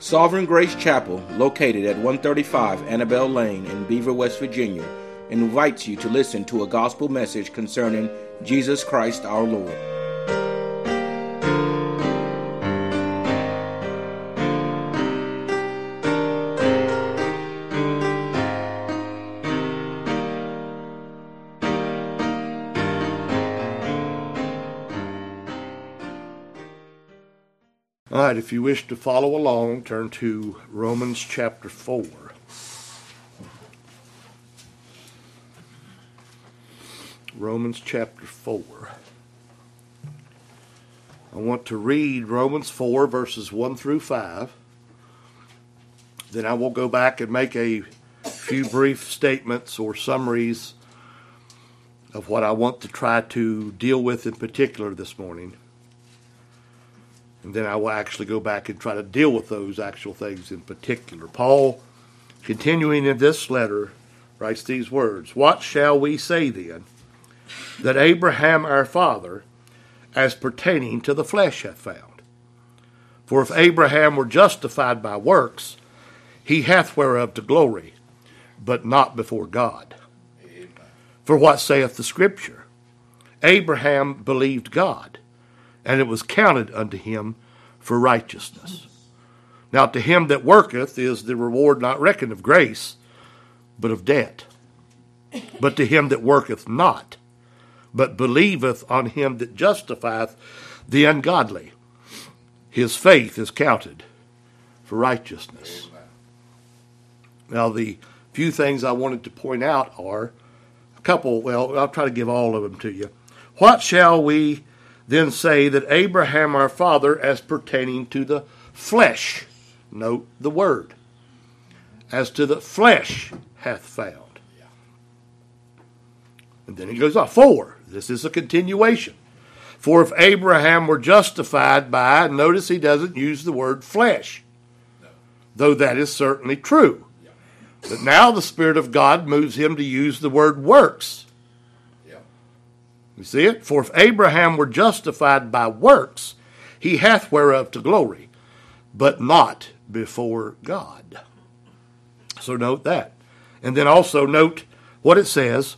Sovereign Grace Chapel, located at 135 Annabelle Lane in Beaver, West Virginia, invites you to listen to a gospel message concerning Jesus Christ our Lord. All right, if you wish to follow along, turn to Romans chapter 4. Romans chapter 4. I want to read Romans 4, verses 1 through 5. Then I will go back and make a few brief statements or summaries of what I want to try to deal with in particular this morning. And then I will actually go back and try to deal with those actual things in particular. Paul, continuing in this letter, writes these words, "What shall we say then? That Abraham our father, as pertaining to the flesh, hath found. For if Abraham were justified by works, he hath whereof to glory, but not before God. Amen. For what saith the Scripture? Abraham believed God, and it was counted unto him for righteousness. Now to him that worketh is the reward not reckoned of grace, but of debt. But to him that worketh not, but believeth on him that justifieth the ungodly, his faith is counted for righteousness." Amen. Now the few things I wanted to point out are a couple, well, I'll try to give all of them to you. What shall we then say that Abraham our father, as pertaining to the flesh, note the word, as to the flesh hath found? Yeah. And then he goes on, for, this is a continuation. For if Abraham were justified by, notice he doesn't use the word flesh, no, though that is certainly true. Yeah. But now the Spirit of God moves him to use the word works. You see it? For if Abraham were justified by works, he hath whereof to glory, but not before God. So note that. And then also note what it says,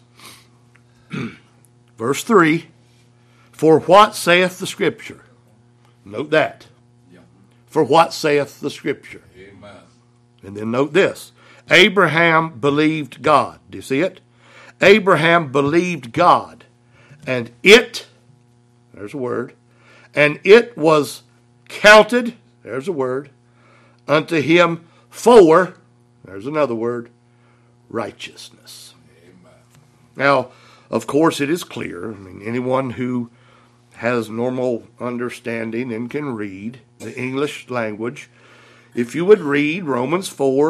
verse 3, for what saith the Scripture? Note that. Yeah. For what saith the Scripture? Amen. And then note this. Abraham believed God. Do you see it? Abraham believed God. And it, there's a word, and it was counted, there's a word, unto him for, there's another word, righteousness. Amen. Now, of course, it is clear, anyone who has normal understanding and can read the English language, if you would read Romans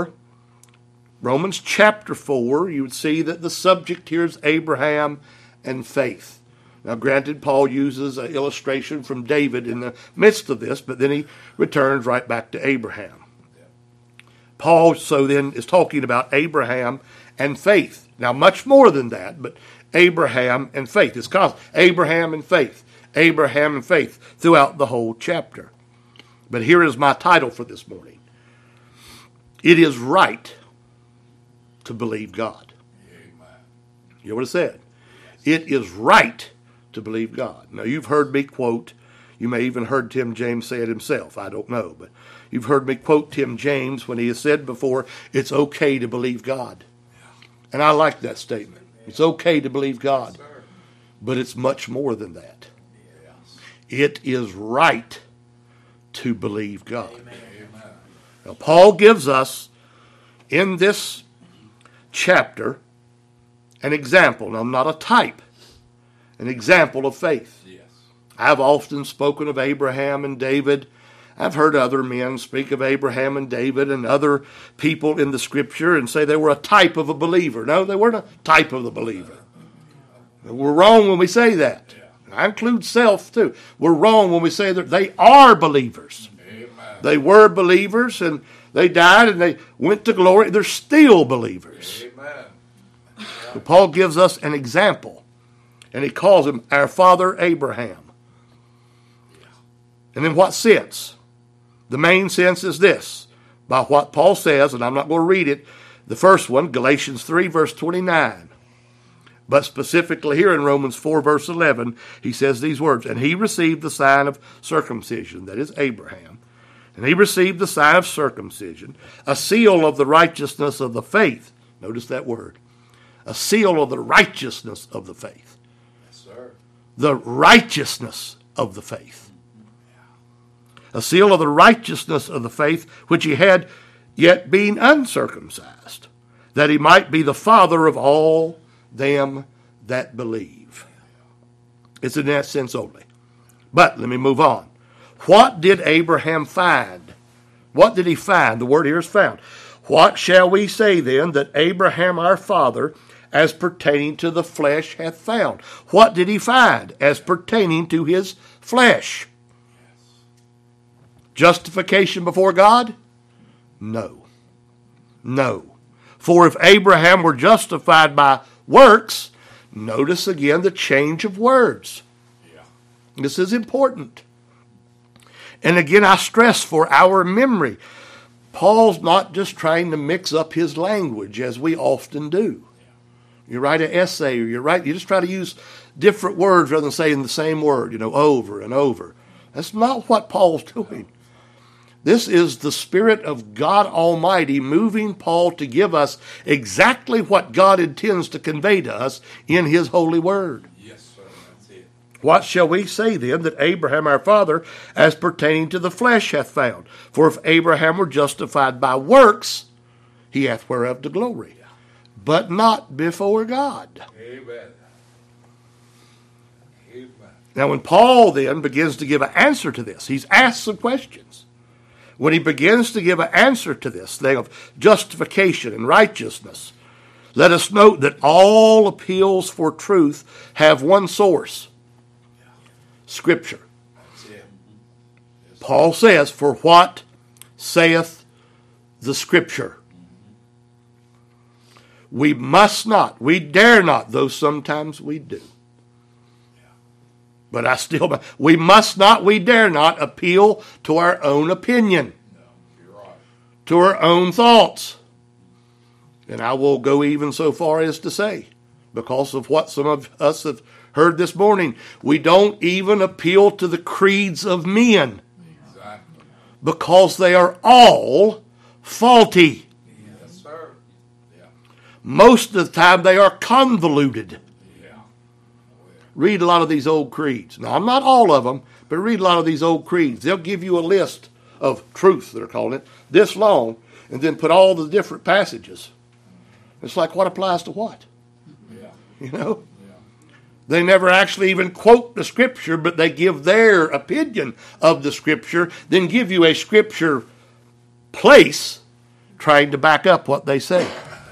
chapter 4, you would see that the subject here is Abraham and faith. Now, granted, Paul uses an illustration from David in the midst of this, but then he returns right back to Abraham. Paul, so then, is talking about Abraham and faith. Now, much more than that, but Abraham and faith. It's constant. Abraham and faith throughout the whole chapter. But here is my title for this morning. It is right to believe God. Amen. You know what it said? It is right to believe God. Now, you've heard me quote, you may even heard Tim James say it himself, I don't know, but you've heard me quote Tim James when he has said before, it's okay to believe God. Yeah. And I like that statement. Yeah. It's okay to believe God, yes, but it's much more than that. Yes. It is right to believe God. Amen. Now, Paul gives us in this chapter an example, now not a type, an example of faith. Yes. I've often spoken of Abraham and David. I've heard other men speak of Abraham and David and other people in the Scripture and say they were a type of a believer. No, they weren't a type of the believer. We're wrong when we say that. Yeah. I include self too. We're wrong when we say that they are believers. Amen. They were believers and they died and they went to glory. They're still believers. Amen. So Paul gives us an example. And he calls him our father Abraham. And in what sense? The main sense is this. by what Paul says, and I'm not going to read it. The first one, Galatians 3, verse 29. But specifically here in Romans 4, verse 11, he says these words, and he received the sign of circumcision, that is Abraham. And he received the sign of circumcision, a seal of the righteousness of the faith. Notice that word. A seal of the righteousness of the faith. Yes, sir. The righteousness of the faith. A seal of the righteousness of the faith which he had, yet being uncircumcised, that he might be the father of all them that believe. It's in that sense only. But let me move on. What did Abraham find? What did he find? The word here is found. What shall we say then that Abraham our father, as pertaining to the flesh, hath found? What did he find as pertaining to his flesh? Justification before God? No. No. For if Abraham were justified by works, notice again the change of words. Yeah. This is important. And again, I stress for our memory, Paul's not just trying to mix up his language as we often do. You write an essay, or you just try to use different words rather than saying the same word, over and over. That's not what Paul's doing. This is the Spirit of God Almighty moving Paul to give us exactly what God intends to convey to us in his holy word. Yes, sir. That's it. What shall we say then that Abraham our father, as pertaining to the flesh, hath found? For if Abraham were justified by works, he hath whereof to glory, but not before God. Amen. Amen. Now when Paul then begins to give an answer to this, he's asked some questions. When he begins to give an answer to this thing of justification and righteousness, let us note that all appeals for truth have one source: Scripture. That's it. Paul says, for what saith the Scripture? We must not, we dare not, though sometimes we do. But we must not, we dare not appeal to our own opinion, No, you're right. to our own thoughts. And I will go even so far as to say, because of what some of us have heard this morning, we don't even appeal to the creeds of men, Exactly. because they are all faulty. Yes, sir. Yeah. Most of the time they are convoluted. Yeah. Read a lot of these old creeds. Now, not all of them, but read a lot of these old creeds. They'll give you a list of truth, they're calling it, this long, and then put all the different passages. It's like, what applies to what? Yeah. Yeah. They never actually even quote the Scripture, but they give their opinion of the Scripture, then give you a Scripture place trying to back up what they say.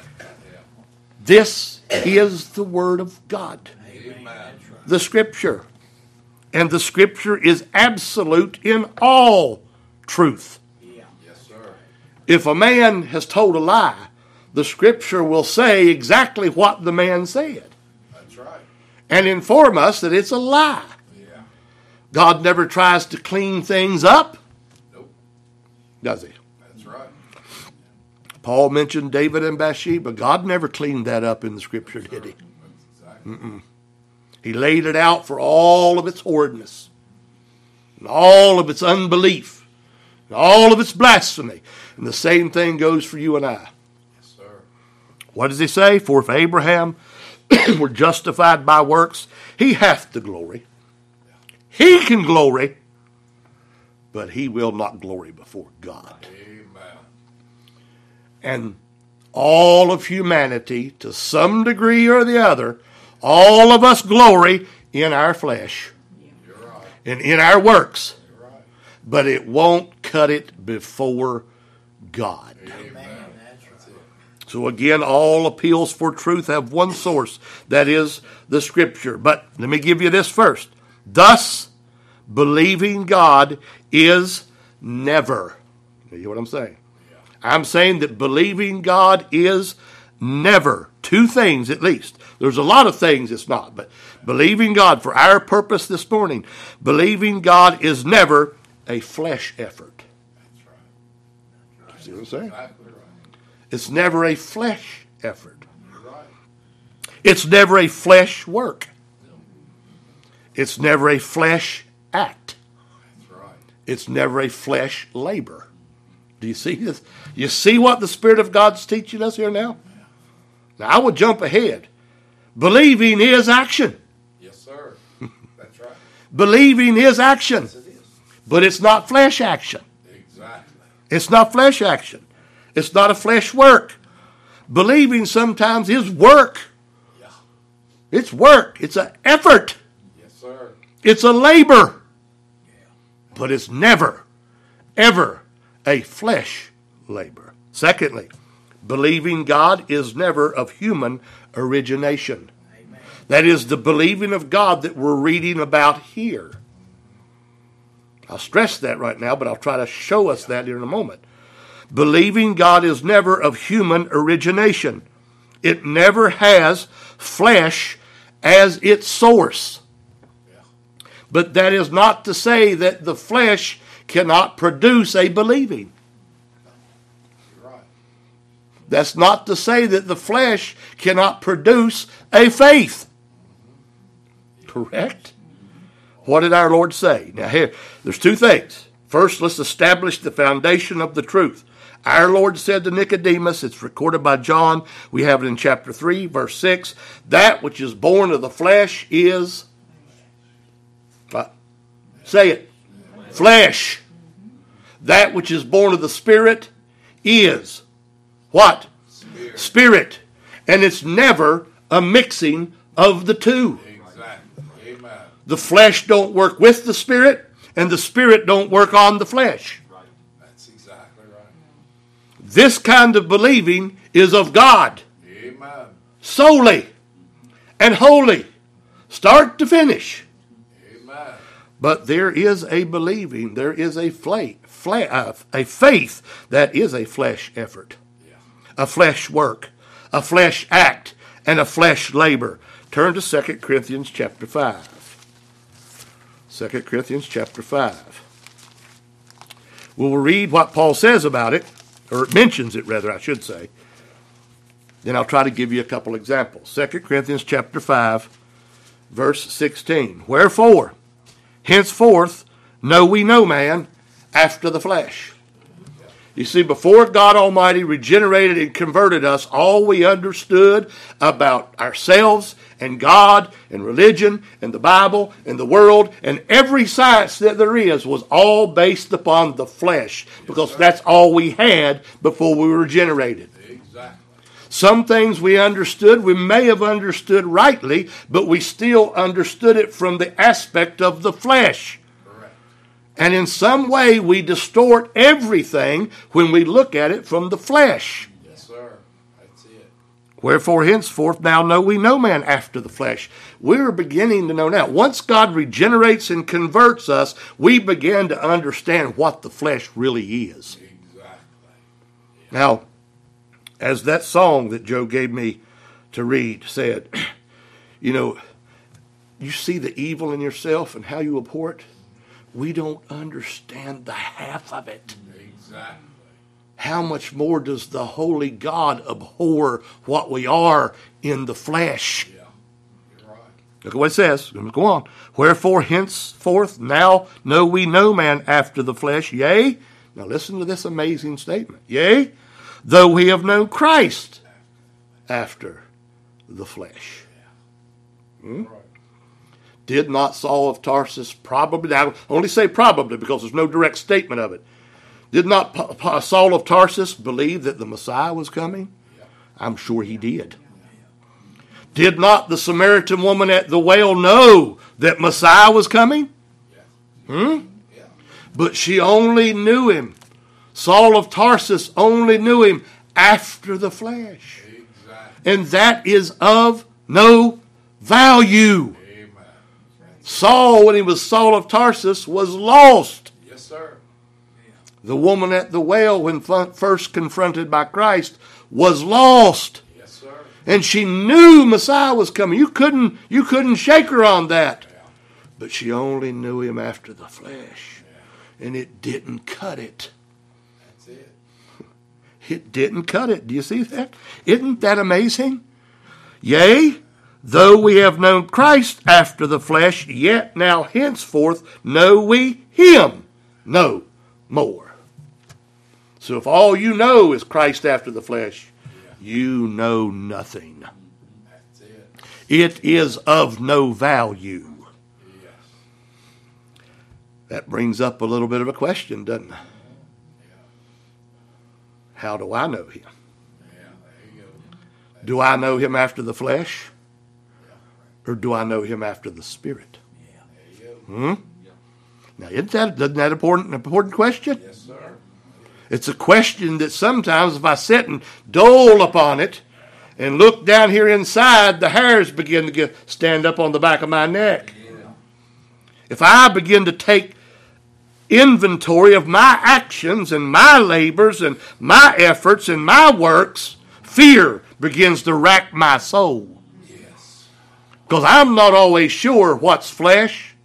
This is the Word of God. Amen. The Scripture. And the Scripture is absolute in all truth. Yes, sir. If a man has told a lie, the Scripture will say exactly what the man said That's right. and inform us that it's a lie. Yeah. God never tries to clean things up, Nope. does he? That's right. Paul mentioned David and Bathsheba. God never cleaned that up in the Scripture, did he? That's exactly. He laid it out for all of its horridness, and all of its unbelief, and all of its blasphemy. And the same thing goes for you and I. Yes, sir. What does he say? For if Abraham were justified by works, he hath the glory. He can glory, but he will not glory before God. Amen. And all of humanity, to some degree or the other, all of us glory in our flesh You're right. and in our works, You're right. but it won't cut it before God. Amen. That's it. So again, all appeals for truth have one source, that is the Scripture. But let me give you this first. Thus, believing God is never. You hear what I'm saying? Yeah. I'm saying that believing God is never. Two things at least. There's a lot of things it's not, but believing God for our purpose this morning, believing God is never a flesh effort. That's right. See what I'm saying? Exactly right. It's never a flesh effort. You're right. It's never a flesh work. It's never a flesh act. That's right. It's never a flesh labor. Do you see this? You see what the Spirit of God's teaching us here now? Now, I would jump ahead. Believing is action. Yes, sir. That's right. Believing is action. Yes, it is. But it's not flesh action. Exactly. It's not flesh action. It's not a flesh work. Believing sometimes is work. Yeah. It's work. It's an effort. Yes, sir. It's a labor. But it's never, ever a flesh labor. Secondly, believing God is never of human origination. Amen. That is the believing of God that we're reading about here. I'll stress that right now, but I'll try to show us that here in a moment. Believing God is never of human origination. It never has flesh as its source. But that is not to say that the flesh cannot produce a believing. You're right. That's not to say that the flesh cannot produce a faith. Correct? What did our Lord say? Now here, there's two things. First, let's establish the foundation of the truth. Our Lord said to Nicodemus, it's recorded by John, we have it in chapter 3, verse 6, that which is born of the flesh is, what? Say it, flesh. That which is born of the Spirit is, what? Spirit. And it's never a mixing of the two. Exactly. Amen. The flesh don't work with the Spirit, and the Spirit don't work on the flesh. That's exactly right. This kind of believing is of God, Amen. solely and wholly, start to finish. Amen. But there is a believing, there is a faith that is a flesh effort, Yeah. a flesh work, a flesh act, and a flesh labor. Turn to 2 Corinthians chapter 5. 2 Corinthians chapter 5. We'll read what Paul says about it, or mentions it rather, I should say. Then I'll try to give you a couple examples. 2 Corinthians chapter 5, verse 16. Wherefore, henceforth, know we no man after the flesh. You see, before God Almighty regenerated and converted us, all we understood about ourselves and God and religion and the Bible and the world and every science that there is was all based upon the flesh, because that's all we had before we were regenerated. Exactly. Some things we understood, we may have understood rightly, but we still understood it from the aspect of the flesh. Correct. And in some way, we distort everything when we look at it from the flesh. Yes, sir. That's it. Wherefore, henceforth, now know we no man after the flesh. We're beginning to know now. Once God regenerates and converts us, we begin to understand what the flesh really is. Exactly. Now, as that song that Joe gave me to read said, you see the evil in yourself and how you abhor it. We don't understand the half of it. Exactly. How much more does the holy God abhor what we are in the flesh? Yeah. You're right. Look at what it says. Go on. Wherefore henceforth now know we no man after the flesh. Yea. Now listen to this amazing statement. Yea, though we have known Christ after the flesh. Right. Did not Saul of Tarsus probably, I only say probably because there's no direct statement of it. Did not Saul of Tarsus believe that the Messiah was coming? Yeah. I'm sure he did. Did not the Samaritan woman at the well know that Messiah was coming? Yeah. Yeah. But she only knew him. Saul of Tarsus only knew him after the flesh. Exactly. And that is of no value. Amen. Saul, when he was Saul of Tarsus, was lost. Yes, sir. The woman at the well, when first confronted by Christ, was lost. Yes, sir. And she knew Messiah was coming. You couldn't shake her on that. Yeah. But she only knew him after the flesh. Yeah. And it didn't cut it. That's it. It didn't cut it. Do you see that? Isn't that amazing? Yea, though we have known Christ after the flesh, yet now henceforth know we him no more. So if all you know is Christ after the flesh, you know nothing. That's it. It is of no value. Yes. That brings up a little bit of a question, doesn't it? How do I know him? Yeah, there you go. Do I know him after the flesh? Or do I know him after the Spirit? There you go. Now, isn't that an important question? Yes, sir. It's a question that sometimes if I sit and dole upon it and look down here inside, the hairs begin to stand up on the back of my neck. Yeah. If I begin to take inventory of my actions and my labors and my efforts and my works, fear begins to rack my soul. Yes. Because I'm not always sure what's flesh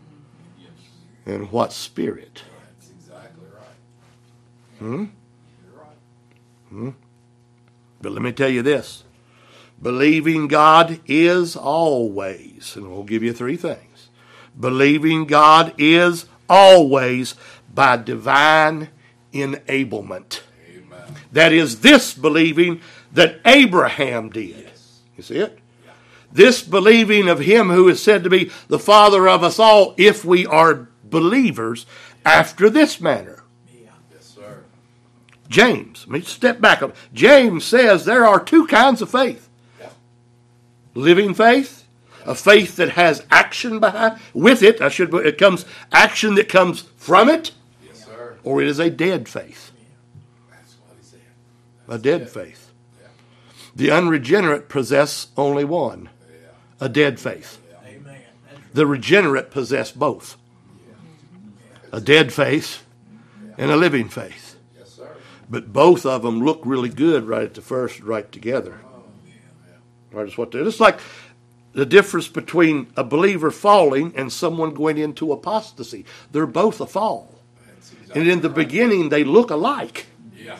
and what's spirit. That's exactly right. Hmm? You're right. But let me tell you this. Believing God is always, and we'll give you three things. Believing God is always by divine enablement. Amen. That is this believing that Abraham did. Yes. You see it? This believing of him who is said to be the father of us all if we are believers after this manner. Yes, sir. James, let me step back. James says there are two kinds of faith. Yeah. Living faith, a faith that has action behind with it. It comes action that comes from it, Yes, sir. or it is a dead faith. That's what he said. A dead faith. Yeah. The unregenerate possess only one, Yeah. a dead faith. Amen. The regenerate possess both, a dead faith and a living faith. Yes, sir. But both of them look really good right at the first, right together. Right, is what they're. It's like the difference between a believer falling and someone going into apostasy. They're both a fall. That's And exactly in the right. beginning, they look alike. Yeah.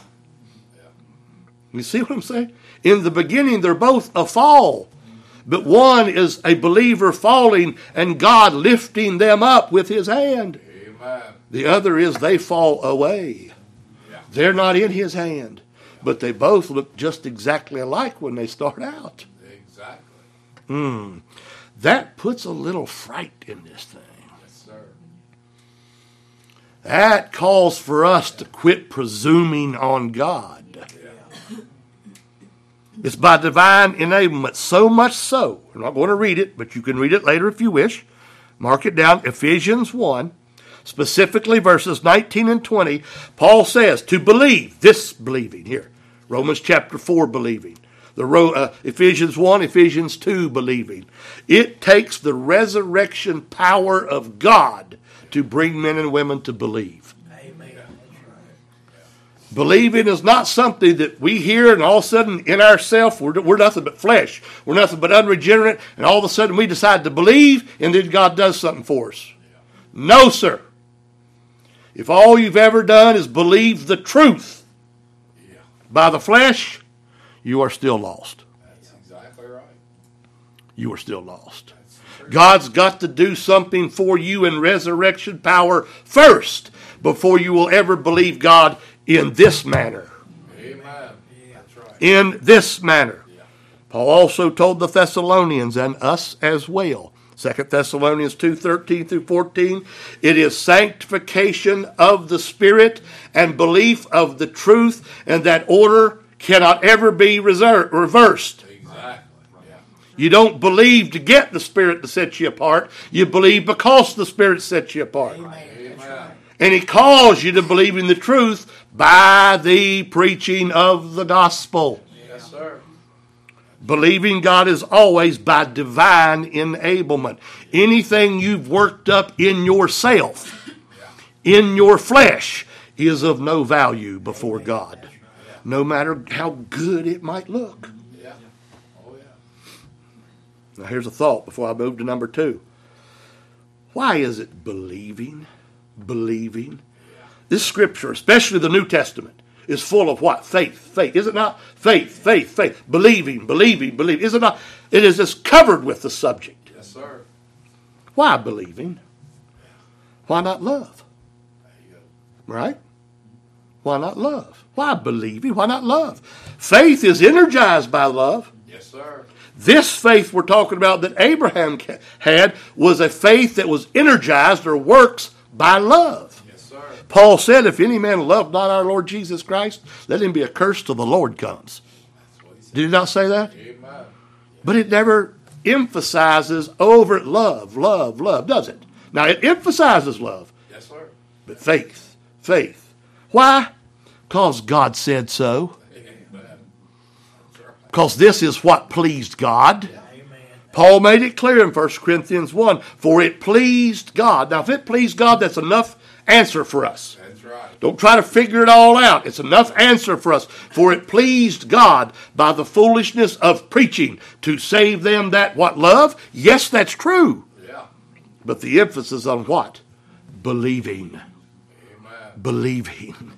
You see what I'm saying? In the beginning, they're both a fall. But one is a believer falling and God lifting them up with his hand. Amen. The other is they fall away. Yeah. They're not in his hand. But they both look just exactly alike when they start out. Exactly. That puts a little fright in this thing. Yes, sir. That calls for us to quit presuming on God. Yeah. It's by divine enablement, so much so. I'm not going to read it, but you can read it later if you wish. Mark it down, Ephesians 1, specifically verses 19 and 20. Paul says, to believe, this believing here. Romans chapter 4 believing. Ephesians 1, Ephesians 2 believing. It takes the resurrection power of God to bring men and women to believe. Amen. Believing is not something that we hear and all of a sudden in ourselves we're nothing but flesh. We're nothing but unregenerate, and all of a sudden we decide to believe and then God does something for us. No, sir. If all you've ever done is believe the truth Yeah. by the flesh, you are still lost. That's exactly right. You are still lost. That's true. God's got to do something for you in resurrection power first before you will ever believe God in this manner. Amen. That's right. In this manner. Yeah. Paul also told the Thessalonians and us as well. 2 Thessalonians 2:13 through 14. It is sanctification of the Spirit and belief of the truth, and that order cannot ever be reversed. Exactly. Yeah. You don't believe to get the Spirit to set you apart. You believe because the Spirit sets you apart. Amen. And He calls you to believe in the truth by the preaching of the gospel. Yes, sir. Believing God is always by divine enablement. Anything you've worked up in yourself, in your flesh, is of no value before God, no matter how good it might look. Yeah. Oh, yeah. Now here's a thought before I move to number 2. Why is it believing? Believing. This scripture, especially the New Testament, is full of what? Faith. Faith. Is it not? Faith, faith, faith. Believing, believing, believing. Is it not? It is just covered with the subject. Yes, sir. Why believing? Why not love? There you go. Right? Why not love? Why believing? Why not love? Faith is energized by love. Yes, sir. This faith we're talking about that Abraham had was a faith that was energized or works by love. Yes, sir. Paul said, if any man love not our Lord Jesus Christ, let him be accursed till the Lord comes. That's what he said. Did he not say that? Amen. But it never emphasizes overt love, love, love, does it? Now, it emphasizes love, Yes, sir. but faith, faith. Why? Because God said so. Amen. Because this is what pleased God. Paul made it clear in 1 Corinthians 1, for it pleased God. Now, if it pleased God, that's enough answer for us. That's right. Don't try to figure it all out. It's enough answer for us. For it pleased God by the foolishness of preaching to save them that what love? Yes, that's true. Yeah. But the emphasis on what? Believing. Amen. Believing.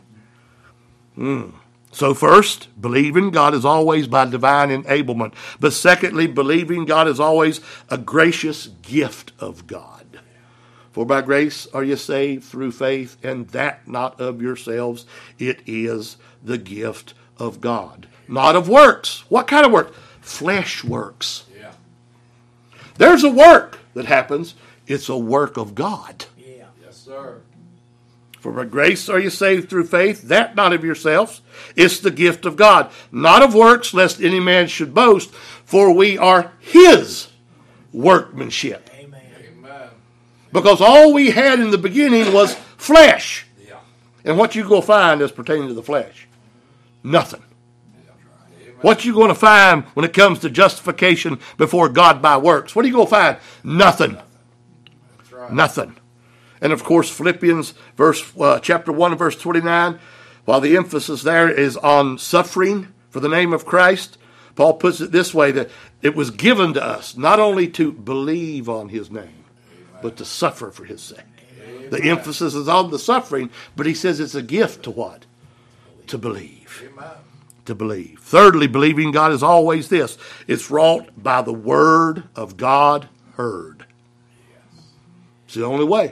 So first, believing God is always by divine enablement. But secondly, believing God is always a gracious gift of God. For by grace are you saved through faith, and that not of yourselves. It is the gift of God. Not of works. What kind of work? Flesh works. Yeah. There's a work that happens. It's a work of God. Yes, sir. For by grace are you saved through faith, that not of yourselves. It's the gift of God. Not of works, lest any man should boast. For we are his workmanship. Amen. Because all we had in the beginning was flesh. Yeah. And what you going to find as pertaining to the flesh? Nothing. Amen. What you going to find when it comes to justification before God by works? What are you going to find? Nothing. That's right. Nothing. And of course, Philippians chapter 1 verse 29, while the emphasis there is on suffering for the name of Christ, Paul puts it this way, that it was given to us not only to believe on his name, but to suffer for his sake. Amen. The emphasis is on the suffering, but he says it's a gift to what? To believe. Amen. To believe. Thirdly, believing God is always this. It's wrought by the word of God heard. It's the only way.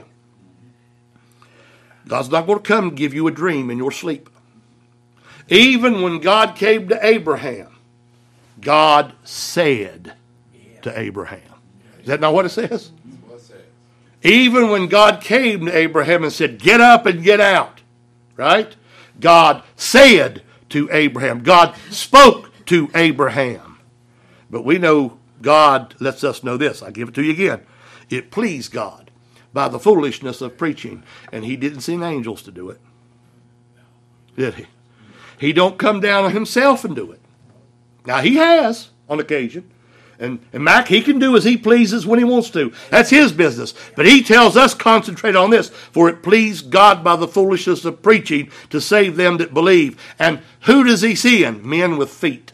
God's not going to come and give you a dream in your sleep. Even when God came to Abraham, God said to Abraham. Is that not what it says? What's that? Even when God came to Abraham and said, get up and get out, right? God said to Abraham. God spoke to Abraham. But we know God lets us know this. I give it to you again. It pleased God by the foolishness of preaching. And he didn't send angels to do it. Did he? He don't come down on himself and do it. Now, he has on occasion. And Mac, he can do as he pleases when he wants to. That's his business. But he tells us concentrate on this. For it pleased God by the foolishness of preaching to save them that believe. And who does he see in? Men with feet.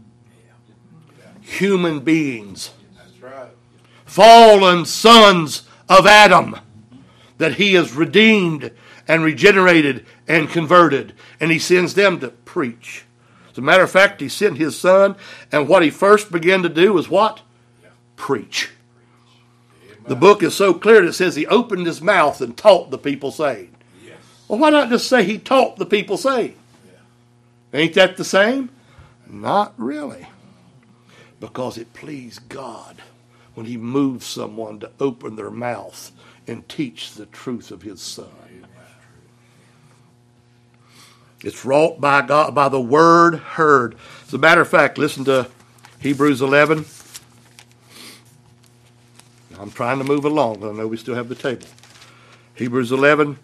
Human beings. That's right. Fallen sons of Adam. That he has redeemed and regenerated and converted. And he sends them to preach. As a matter of fact, he sent his son, and what he first began to do was what? Preach. Amen. The book is so clear that it says he opened his mouth and taught the people saying. Yes. Well, why not just say he taught the people saying? Ain't that the same? Not really. Because it pleased God when he moved someone to open their mouth and teach the truth of his son. It's wrought by God, by the word heard. As a matter of fact, listen to Hebrews 11. I'm trying to move along, but I know we still have the table. Hebrews 11.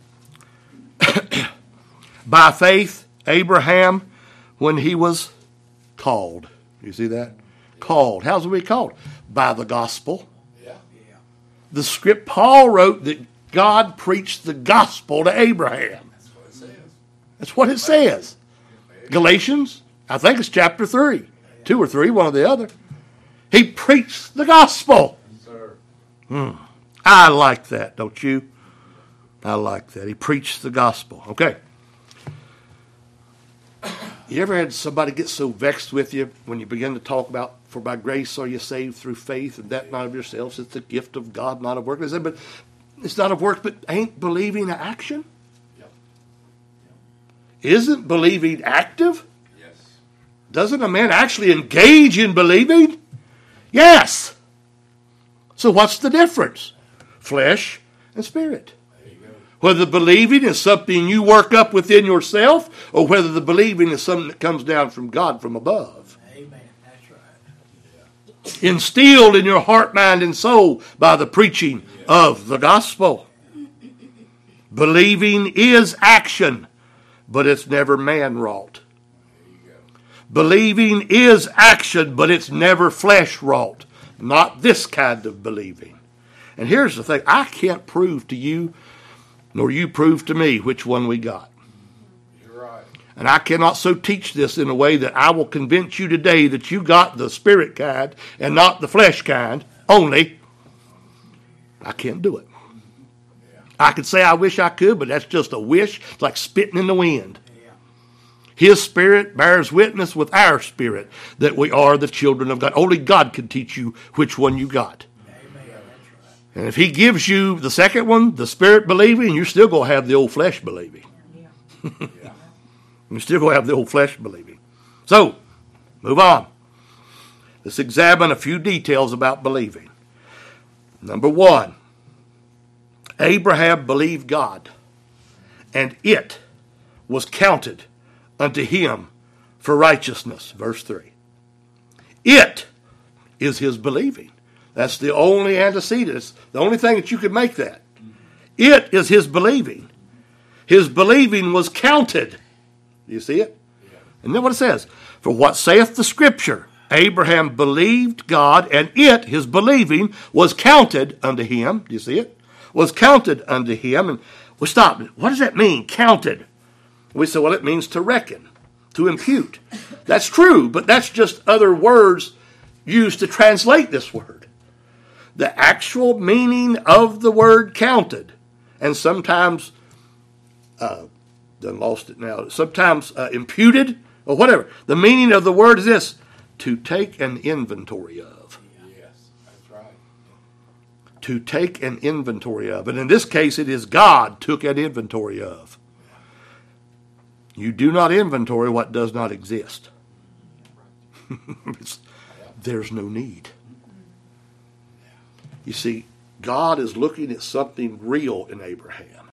By faith, Abraham, when he was called. You see that? Called. How's he called? By the gospel. Yeah. The script Paul wrote that God preached the gospel to Abraham. That's what it says. That's what it says. Galatians, I think it's chapter 3. 2 or 3, one or the other. He preached the gospel. Sir. I like that, don't you? I like that. He preached the gospel. Okay. You ever had somebody get so vexed with you when you begin to talk about, for by grace are you saved through faith, and that not of yourselves, it's the gift of God, not of works. They say, but it's not of works, but ain't believing action? Yep. Isn't believing active? Yes. Doesn't a man actually engage in believing? Yes. So what's the difference? Flesh and spirit. There you go. Whether the believing is something you work up within yourself, or whether the believing is something that comes down from God from above. Amen. That's right. Instilled in your heart, mind, and soul by the preaching of the gospel. Believing is action, but it's never man-wrought. Believing is action, but it's never flesh-wrought. Not this kind of believing. And here's the thing. I can't prove to you, nor you prove to me, which one we got. You're right. And I cannot so teach this in a way that I will convince you today that you got the spirit kind and not the flesh kind only. I can't do it. I could say I wish I could, but that's just a wish. It's like spitting in the wind. Yeah. His spirit bears witness with our spirit that we are the children of God. Only God can teach you which one you got. Amen. That's right. And if he gives you the second one, the spirit believing, you're still going to have the old flesh believing. Yeah. You're still going to have the old flesh believing. So, move on. Let's examine a few details about believing. Number one, Abraham believed God, and it was counted unto him for righteousness. Verse 3. It is his believing. That's the only antecedent, the only thing that you could make that. It is his believing. His believing was counted. Do you see it? Yeah. And then what it says, for what saith the Scripture? Abraham believed God, and it, his believing, was counted unto him. Do you see it? Was counted unto him. And we stop. What does that mean, counted? We say, well, it means to reckon, to impute. That's true, but that's just other words used to translate this word. The actual meaning of the word counted, and sometimes, done lost it now, sometimes imputed, or whatever. The meaning of the word is this, to take an inventory of. Yes, that's right. To take an inventory of. And in this case, it is God took an inventory of. You do not inventory what does not exist. There's no need. You see, God is looking at something real in Abraham.